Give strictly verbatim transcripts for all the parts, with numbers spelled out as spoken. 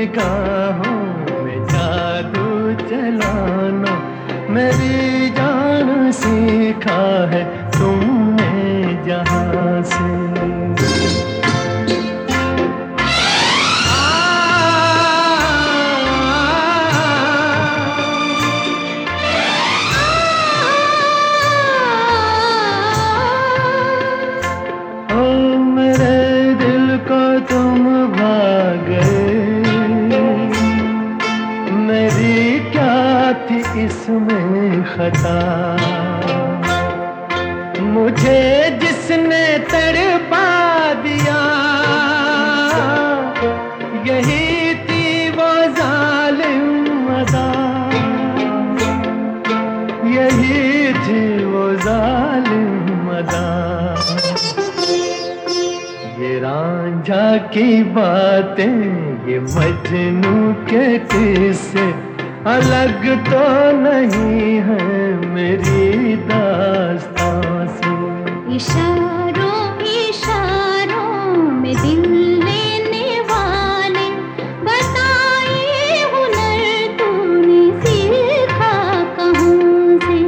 निगाहों में जादू चलाना मेरी जान सीखा है तुमने जहाँ से। तुम भाग गए, मेरी क्या थी इसमें खता। मुझे जिसने तड़पा दिया यही थी वो जालिम अदा, यही थी वो जालिम अदा। ये रांझा की बातें ये मजनू के किस्से अलग तो नहीं है मेरी दास्तां से। इशारों इशारों में दिल लेने वाले बताए हुनर तूने सीखा कहाँ से।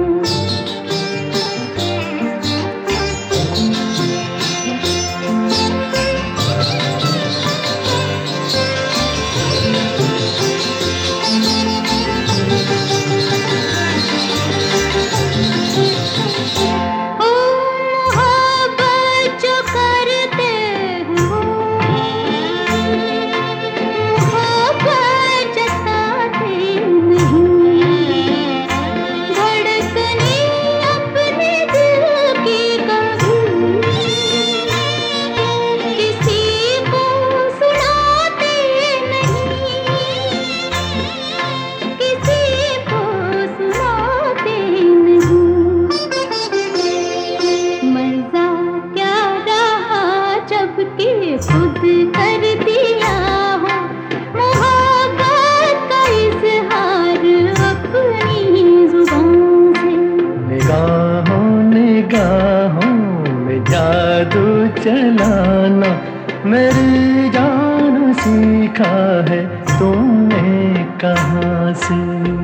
खुद कर दिया हो मोहब्बत का इज़हार अपनी जुबान से। निगाहों निगाहों में जादू चलाना मेरी जान सीखा है तुमने कहाँ से।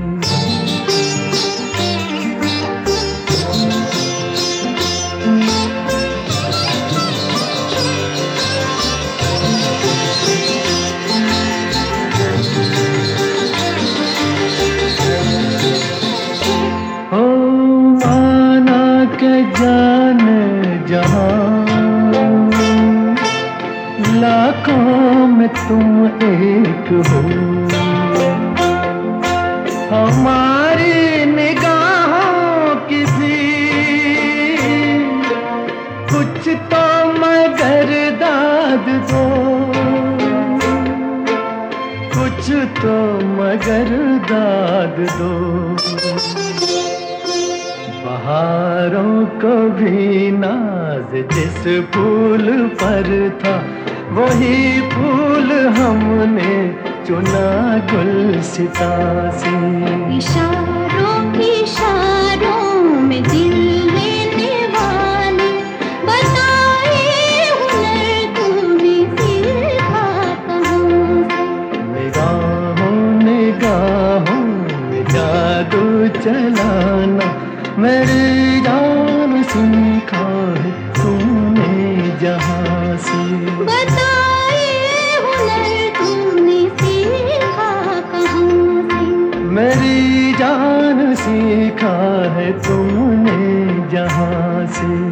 के जान जहां लाखों में तुम एक हो, हमारी निगाहों की भी कुछ तो मगर दाद दो, कुछ तो मगर दाद दो। बहारों को भी नाज जिस फूल पर था वही फूल हमने चुना गुलसिता से। इशारों इशारों में दिल लेने वाले बताए हुनर तूने सीखा कहाँ से। निगाहों निगाहों में जादू चलाना मेरी जान सीखा है तुमने जहाँ से। बताए हुनर तूने सीखा कहाँ से। मेरी जान सीखा है तुमने जहाँ से।